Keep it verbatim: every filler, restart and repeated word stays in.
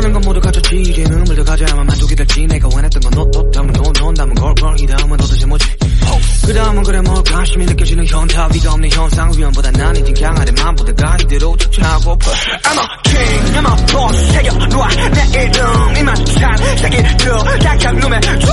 원하는 건 모두 갖췄지 이제 눈물도 가져야만 만족이 될지 내가 원했던 건 너, 너 다음은 너, 넌 다음은 걸걸 이 다음은 도대체 뭐지 그 다음은 그래 뭘까 심히 느껴지는 현타 위가 없는 현상 위험보다 난 이젠 강하대 맘보다가 이대로 쫓아고파 I'm a king I'm a boss 새겨놓아 내 이름 이만 산 세계 들어 각각 놈의